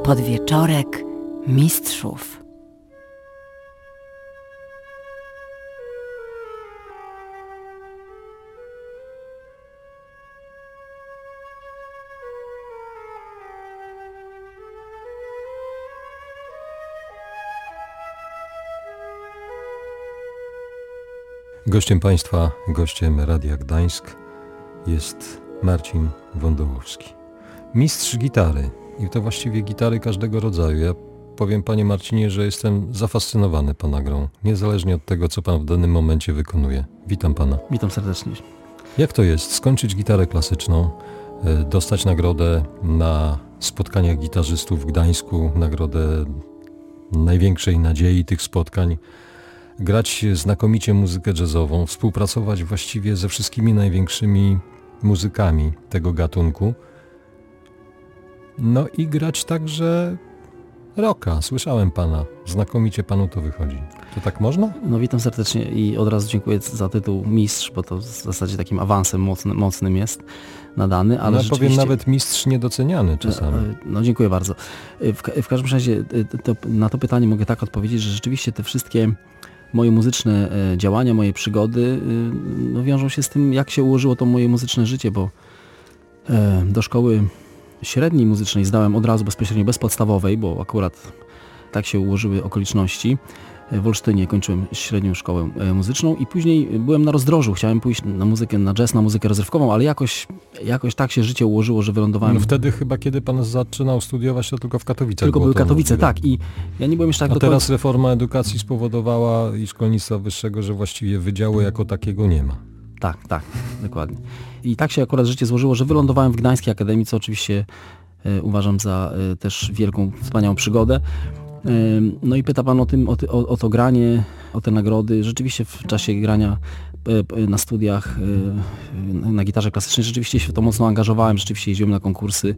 Podwieczorek mistrzów. Gościem Państwa, gościem Radia Gdańsk jest Marcin Wądołowski. Mistrz gitary i to właściwie gitary każdego rodzaju. Ja powiem Panie Marcinie, że jestem zafascynowany Pana grą, niezależnie od tego, co Pan w danym momencie wykonuje. Witam Pana. Witam serdecznie. Jak to jest skończyć gitarę klasyczną, dostać nagrodę na spotkaniach gitarzystów w Gdańsku, nagrodę największej nadziei tych spotkań, grać znakomicie muzykę jazzową, współpracować właściwie ze wszystkimi największymi muzykami tego gatunku, no i grać także rocka. Słyszałem Pana, znakomicie Panu to wychodzi. To tak można? No witam serdecznie i od razu dziękuję za tytuł mistrz, bo to w zasadzie takim awansem mocnym jest nadany, ale ja powiem nawet mistrz niedoceniany czasami. No dziękuję bardzo. W każdym razie na to pytanie mogę tak odpowiedzieć, że rzeczywiście te wszystkie moje muzyczne działania, moje przygody no, wiążą się z tym, jak się ułożyło to moje muzyczne życie, bo do szkoły średniej muzycznej zdałem od razu bezpośrednio bez podstawowej, bo akurat tak się ułożyły okoliczności. W Olsztynie kończyłem średnią szkołę muzyczną i później byłem na rozdrożu. Chciałem pójść na muzykę, na jazz, na muzykę rozrywkową, ale jakoś tak się życie ułożyło, że wylądowałem... No wtedy chyba, kiedy Pan zaczynał studiować, to tylko w Katowicach. Tylko były Katowice, tak. I ja nie byłem jeszcze tak A do teraz reforma edukacji spowodowała i szkolnictwa wyższego, że właściwie wydziału jako takiego nie ma. Tak, dokładnie. I tak się akurat życie złożyło, że wylądowałem w Gdańskiej Akademii, co oczywiście uważam za też wielką, wspaniałą przygodę. No i pyta Pan o to granie, o te nagrody. Rzeczywiście w czasie grania na studiach na gitarze klasycznej rzeczywiście się w to mocno angażowałem, rzeczywiście jeździłem na konkursy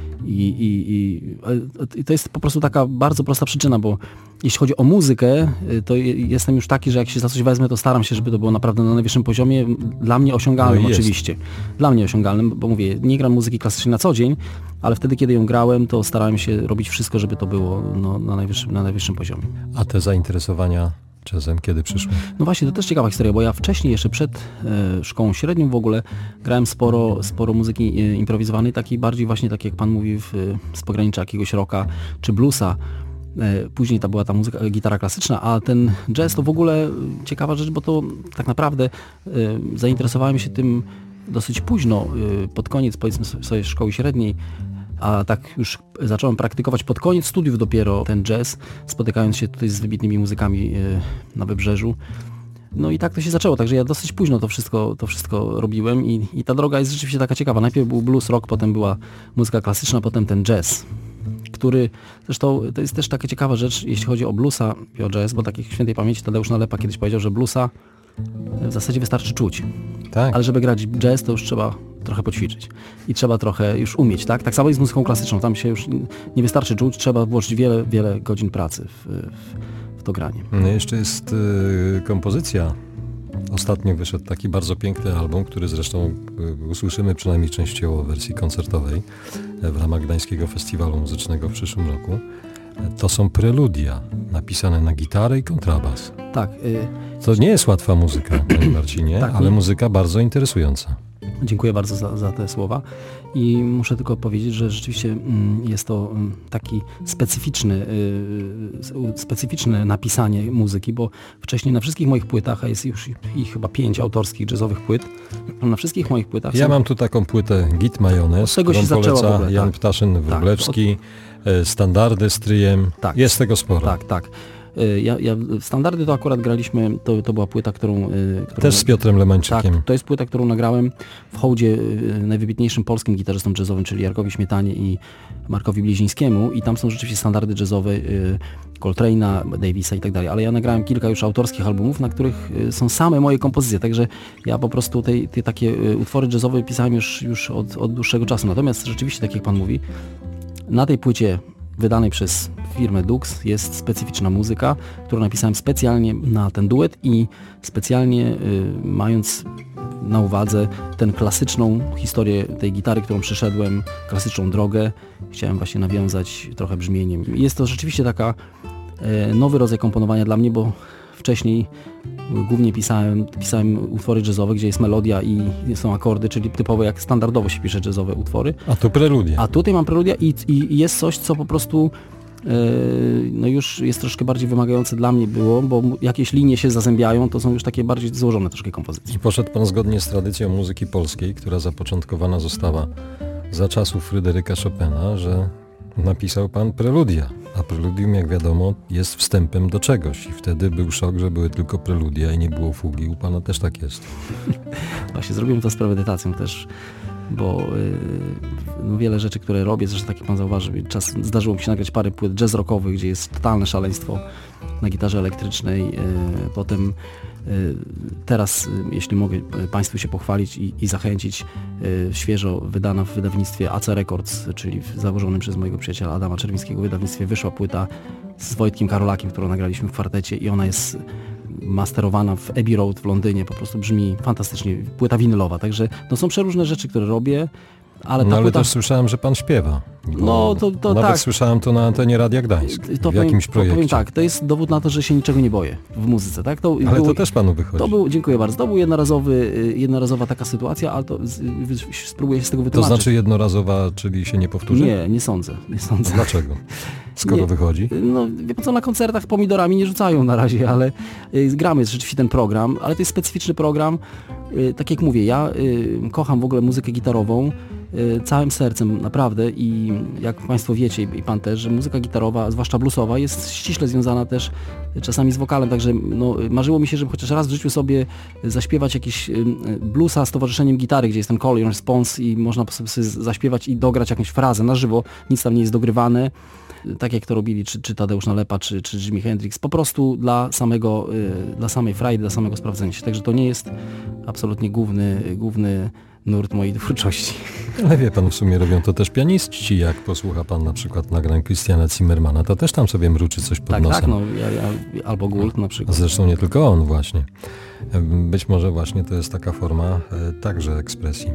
i to jest po prostu taka bardzo prosta przyczyna, bo jeśli chodzi o muzykę, to jestem już taki, że jak się za coś wezmę, to staram się, żeby to było naprawdę na najwyższym poziomie, dla mnie osiągalnym no oczywiście. Dla mnie osiągalnym, bo mówię, nie gram muzyki klasycznej na co dzień, ale wtedy, kiedy ją grałem, to starałem się robić wszystko, żeby to było no, na najwyższym poziomie. A te zainteresowania jazzem kiedy przyszły? No właśnie, to też ciekawa historia, bo ja wcześniej, jeszcze przed szkołą średnią w ogóle, grałem sporo muzyki improwizowanej, takiej bardziej właśnie, tak jak Pan mówi, z pogranicza jakiegoś rocka czy bluesa. Później to była ta muzyka, gitara klasyczna, a ten jazz to w ogóle ciekawa rzecz, bo to tak naprawdę zainteresowałem się tym dosyć późno, pod koniec powiedzmy sobie szkoły średniej, a tak już zacząłem praktykować pod koniec studiów dopiero ten jazz, spotykając się tutaj z wybitnymi muzykami na Wybrzeżu. No i tak to się zaczęło, także ja dosyć późno to wszystko robiłem i ta droga jest rzeczywiście taka ciekawa. Najpierw był blues, rock, potem była muzyka klasyczna, potem ten jazz, który zresztą to jest też taka ciekawa rzecz, jeśli chodzi o bluesa i o jazz, bo tak jak świętej pamięci Tadeusz Nalepa kiedyś powiedział, że bluesa w zasadzie wystarczy czuć. Tak. Ale żeby grać jazz, to już trzeba trochę poćwiczyć i trzeba trochę już umieć, tak? Tak samo jest z muzyką klasyczną, tam się już nie wystarczy czuć, trzeba włożyć wiele godzin pracy w to granie. No jeszcze jest kompozycja. Ostatnio wyszedł taki bardzo piękny album, który zresztą usłyszymy przynajmniej częściowo w wersji koncertowej w ramach Gdańskiego Festiwalu Muzycznego w przyszłym roku. To są preludia napisane na gitarę i kontrabas. Tak. To nie jest łatwa muzyka, Panie Marcinie, tak, ale muzyka bardzo interesująca. Dziękuję bardzo za te słowa i muszę tylko powiedzieć, że rzeczywiście jest to taki specyficzne napisanie muzyki, bo wcześniej na wszystkich moich płytach, a jest już ich chyba 5 autorskich jazzowych płyt, na wszystkich moich płytach... Ja mam tu taką płytę Git Majonez, którą poleca Jan Ptaszyn-Wróblewski, standardy z Tryjem, jest tego sporo. Tak. Standardy to akurat graliśmy, to była płyta, którą też z Piotrem Lemańczykiem. Tak, to jest płyta, którą nagrałem w hołdzie najwybitniejszym polskim gitarzystom jazzowym, czyli Jarkowi Śmietanie i Markowi Blizińskiemu i tam są rzeczywiście standardy jazzowe Coltrane'a, Davisa i tak dalej, ale ja nagrałem kilka już autorskich albumów, na których są same moje kompozycje, także ja po prostu te takie utwory jazzowe pisałem już od dłuższego czasu, natomiast rzeczywiście, tak jak Pan mówi, na tej płycie wydanej przez firmę Dux jest specyficzna muzyka, którą napisałem specjalnie na ten duet i specjalnie mając na uwadze tę klasyczną historię tej gitary, którą przyszedłem, klasyczną drogę. Chciałem właśnie nawiązać trochę brzmieniem. I jest to rzeczywiście taka nowy rodzaj komponowania dla mnie, bo wcześniej głównie pisałem utwory jazzowe, gdzie jest melodia i są akordy, czyli typowo jak standardowo się pisze jazzowe utwory. A tu preludia. A tutaj mam preludia i jest coś, co po prostu no już jest troszkę bardziej wymagające dla mnie było, bo jakieś linie się zazębiają, to są już takie bardziej złożone troszkę kompozycje. I poszedł pan zgodnie z tradycją muzyki polskiej, która zapoczątkowana została za czasów Fryderyka Chopina, że napisał pan preludia. A preludium, jak wiadomo, jest wstępem do czegoś. I wtedy był szok, że były tylko preludia i nie było fugi. U pana też tak jest. Właśnie zrobiłem to z premedytacją też, bo no wiele rzeczy, które robię, zresztą tak jak pan zauważył, zdarzyło mi się nagrać parę płyt jazz rockowych, gdzie jest totalne szaleństwo na gitarze elektrycznej. Potem teraz, jeśli mogę państwu się pochwalić i zachęcić, świeżo wydana w wydawnictwie AC Records, czyli w założonym przez mojego przyjaciela Adama Czerwińskiego wydawnictwie, wyszła płyta z Wojtkiem Karolakiem, którą nagraliśmy w kwartecie i ona jest masterowana w Abbey Road w Londynie, po prostu brzmi fantastycznie, płyta winylowa, także no są przeróżne rzeczy, które robię, ale ta ale płyta... też słyszałem, że pan śpiewa. No to nawet tak. Słyszałem to na antenie Radia Gdańsk, w jakimś projekcie. Powiem tak, to jest dowód na to, że się niczego nie boję w muzyce, tak? Ale to też panu wychodzi. Dziękuję bardzo, to był jednorazowa taka sytuacja, ale to spróbuję się z tego To wytłumaczyć. znaczy jednorazowa, czyli się nie powtórzy? Nie sądzę. A dlaczego? Skoro Nie. Wychodzi? No, wie pan co, na koncertach pomidorami nie rzucają na razie, ale gramy rzeczywiście ten program, ale to jest specyficzny program. Tak jak mówię, ja kocham w ogóle muzykę gitarową całym sercem naprawdę i jak państwo wiecie i pan też, że muzyka gitarowa, zwłaszcza bluesowa, jest ściśle związana też czasami z wokalem, także no, marzyło mi się, żeby chociaż raz w życiu sobie zaśpiewać jakiś bluesa z towarzyszeniem gitary, gdzie jest ten call and response i można sobie zaśpiewać i dograć jakąś frazę na żywo, nic tam nie jest dogrywane, tak jak to robili czy Tadeusz Nalepa, czy Jimi Hendrix, po prostu dla samej frajdy, dla samego sprawdzenia się, także to nie jest absolutnie główny nurt mojej twórczości. Ale wie pan, w sumie robią to też pianiści, jak posłucha pan na przykład nagrań Christiana Zimmermana, to też tam sobie mruczy coś pod nosem. Tak, no, albo Gould na przykład. Zresztą nie tylko on właśnie. Być może właśnie to jest taka forma także ekspresji.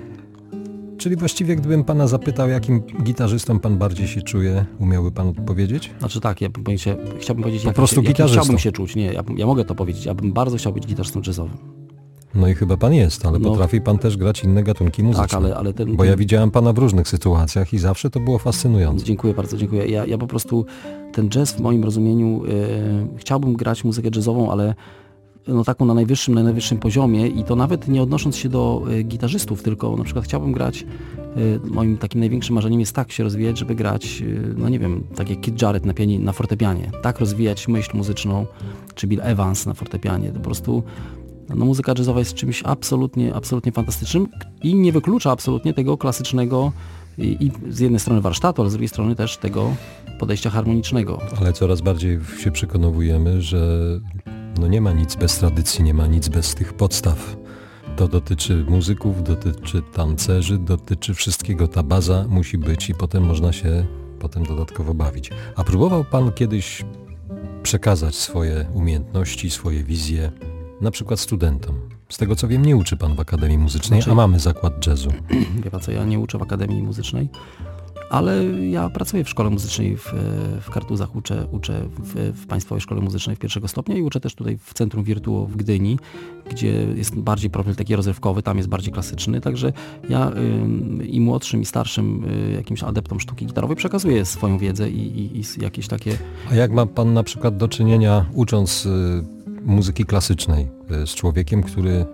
Czyli właściwie gdybym pana zapytał, jakim gitarzystą pan bardziej się czuje, umiałby pan odpowiedzieć? Znaczy tak, chciałbym powiedzieć, po prostu gitarzystą. Chciałbym się czuć. Nie, ja mogę to powiedzieć. Ja bym bardzo chciał być gitarzystą jazzowym. No i chyba pan jest, ale potrafi pan też grać inne gatunki muzyczne. Tak, ale Bo ja widziałem pana w różnych sytuacjach i zawsze to było fascynujące. Dziękuję bardzo, dziękuję. Ja po prostu ten jazz w moim rozumieniu chciałbym grać muzykę jazzową, ale no taką na najwyższym poziomie i to nawet nie odnosząc się do gitarzystów, tylko na przykład chciałbym grać, moim takim największym marzeniem jest tak się rozwijać, żeby grać, no nie wiem, tak jak Keith Jarrett na fortepianie, tak rozwijać myśl muzyczną, czy Bill Evans na fortepianie, to po prostu no, muzyka jazzowa jest czymś absolutnie fantastycznym i nie wyklucza absolutnie tego klasycznego i z jednej strony warsztatu, ale z drugiej strony też tego podejścia harmonicznego. Ale coraz bardziej się przekonujemy, że no nie ma nic bez tradycji, nie ma nic bez tych podstaw. To dotyczy muzyków, dotyczy tancerzy, dotyczy wszystkiego. Ta baza musi być i potem można się dodatkowo bawić. A próbował pan kiedyś przekazać swoje umiejętności, swoje wizje, na przykład studentom? Z tego co wiem, nie uczy pan w Akademii Muzycznej, a mamy zakład jazzu. Wie pan co, ja nie uczę w Akademii Muzycznej, ale ja pracuję w szkole muzycznej w Kartuzach, uczę w Państwowej Szkole Muzycznej pierwszego stopnia i uczę też tutaj w Centrum Virtuo w Gdyni, gdzie jest bardziej profil taki rozrywkowy, tam jest bardziej klasyczny, także ja i młodszym i starszym jakimś adeptom sztuki gitarowej przekazuję swoją wiedzę i jakieś takie... A jak ma pan na przykład do czynienia, ucząc muzyki klasycznej, z człowiekiem, który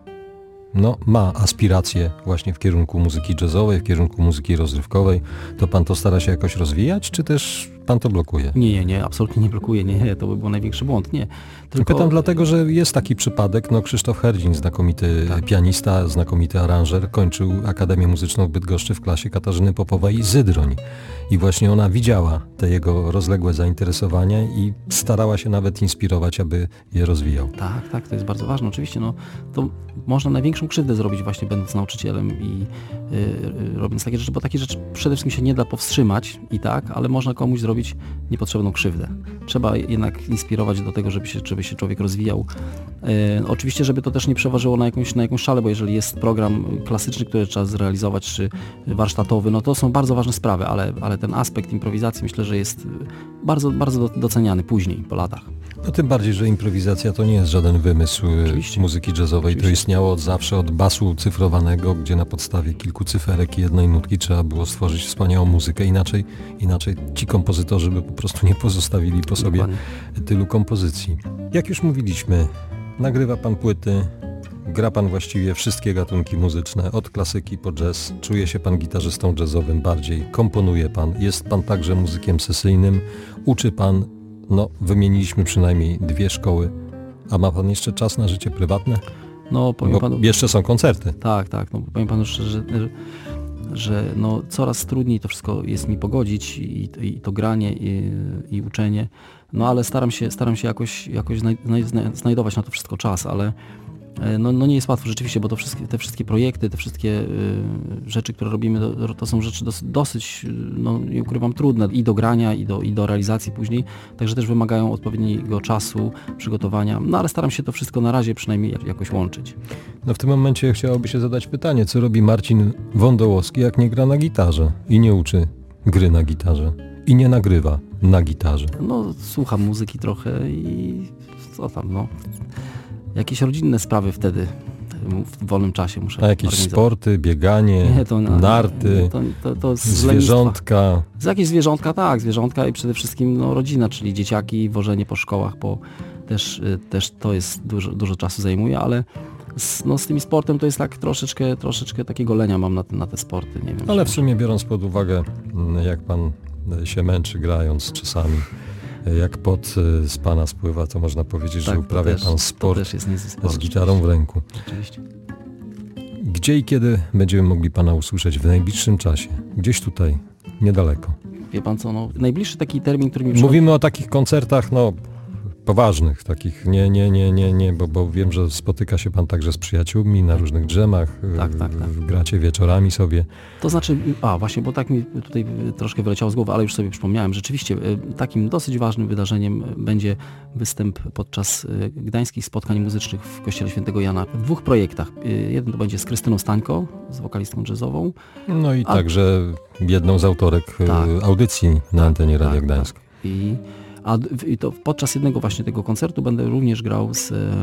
ma aspiracje właśnie w kierunku muzyki jazzowej, w kierunku muzyki rozrywkowej, to pan to stara się jakoś rozwijać, czy też pan to blokuje? Nie, absolutnie nie blokuje, nie, to by był największy błąd, nie. Tylko... Pytam dlatego, że jest taki przypadek, Krzysztof Herdzin, znakomity pianista, znakomity aranżer, kończył Akademię Muzyczną w Bydgoszczy w klasie Katarzyny Popowej i Zydroń. I właśnie ona widziała te jego rozległe zainteresowania i starała się nawet inspirować, aby je rozwijał. Tak, to jest bardzo ważne. Oczywiście, to można największą krzywdę zrobić właśnie będąc nauczycielem i robiąc takie rzeczy, bo takie rzeczy przede wszystkim się nie da powstrzymać ale można komuś zrobić robić niepotrzebną krzywdę. Trzeba jednak inspirować do tego, żeby się człowiek rozwijał. Oczywiście, żeby to też nie przeważyło na jakąś szalę, bo jeżeli jest program klasyczny, który trzeba zrealizować, czy warsztatowy, no to są bardzo ważne sprawy, ale ten aspekt improwizacji myślę, że jest bardzo, bardzo doceniany później, po latach. No tym bardziej, że improwizacja to nie jest żaden wymysł muzyki jazzowej. To istniało od zawsze, od basu cyfrowanego, gdzie na podstawie kilku cyferek i jednej nutki trzeba było stworzyć wspaniałą muzykę. Inaczej ci kompozytorzy by po prostu nie pozostawili po sobie tylu kompozycji. Jak już mówiliśmy, nagrywa pan płyty, gra pan właściwie wszystkie gatunki muzyczne, od klasyki po jazz. Czuje się pan gitarzystą jazzowym bardziej, komponuje pan, jest pan także muzykiem sesyjnym, uczy pan. No, wymieniliśmy przynajmniej 2 szkoły. A ma pan jeszcze czas na życie prywatne? No, powiem panu, jeszcze są koncerty. Tak. No, powiem panu szczerze, że no, coraz trudniej to wszystko jest mi pogodzić i to granie i uczenie. No, ale staram się jakoś znajdować na to wszystko czas, ale no nie jest łatwo rzeczywiście, bo te wszystkie projekty, te wszystkie rzeczy, które robimy, to są rzeczy dosyć, no nie ukrywam, trudne i do grania, i do realizacji później, także też wymagają odpowiedniego czasu, przygotowania, no ale staram się to wszystko na razie przynajmniej jakoś łączyć. No w tym momencie chciałoby się zadać pytanie, co robi Marcin Wądołowski, jak nie gra na gitarze i nie uczy gry na gitarze i nie nagrywa na gitarze? No słucham muzyki trochę i co tam, no. Jakieś rodzinne sprawy wtedy w wolnym czasie muszę. A jakieś sporty, bieganie, narty, to zwierzątka? Jakieś zwierzątka, tak, zwierzątka i przede wszystkim no, rodzina, czyli dzieciaki, wożenie po szkołach, też to jest dużo czasu zajmuje, ale z tym sportem to jest tak troszeczkę takiego lenia mam na te sporty. Nie wiem, ale w sumie biorąc pod uwagę, jak pan się męczy grając czasami, jak pot z pana spływa, to można powiedzieć, że uprawia pan sport z gitarą w ręku. Oczywiście. Gdzie i kiedy będziemy mogli pana usłyszeć w najbliższym czasie? Gdzieś tutaj, niedaleko. Wie pan co, no, najbliższy taki termin, który mi Mówimy o takich koncertach, no poważnych, takich, nie, bo wiem, że spotyka się pan także z przyjaciółmi na różnych drzemach, tak. gracie wieczorami sobie. To znaczy, właśnie, bo tak mi tutaj troszkę wyleciało z głowy, ale już sobie przypomniałem, rzeczywiście takim dosyć ważnym wydarzeniem będzie występ podczas gdańskich spotkań muzycznych w Kościele Świętego Jana w 2 projektach. Jeden to będzie z Krystyną Stańko, z wokalistką jazzową. No i także jedną z autorek audycji na antenie Radia Gdańsk. I to podczas jednego właśnie tego koncertu będę również grał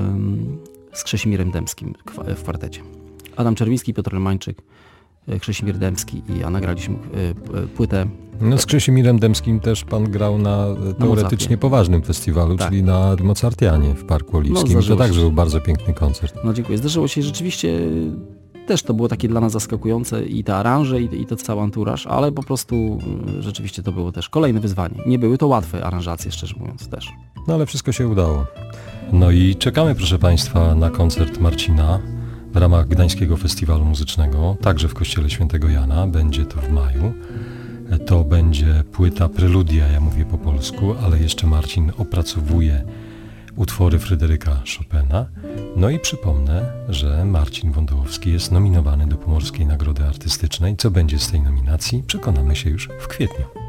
z Krzesimierem Dębskim w kwartecie. Adam Czerwiński, Piotr Lemańczyk, Krzesimir Dębski i ja nagraliśmy płytę. No z Krzesimierem Dębskim też pan grał na teoretycznie poważnym festiwalu, czyli na Mozartianie w Parku Oliwskim. To także był bardzo piękny koncert. No dziękuję. Zdarzyło się rzeczywiście, też to było takie dla nas zaskakujące i te aranże i to cały anturaż, ale po prostu rzeczywiście to było też kolejne wyzwanie. Nie były to łatwe aranżacje, szczerze mówiąc też. No ale wszystko się udało. No i czekamy, proszę państwa, na koncert Marcina w ramach Gdańskiego Festiwalu Muzycznego, także w Kościele Świętego Jana. Będzie to w maju. To będzie płyta Preludia, ja mówię po polsku, ale jeszcze Marcin opracowuje utwory Fryderyka Chopina. No i przypomnę, że Marcin Wądołowski jest nominowany do Pomorskiej Nagrody Artystycznej. Co będzie z tej nominacji, przekonamy się już w kwietniu.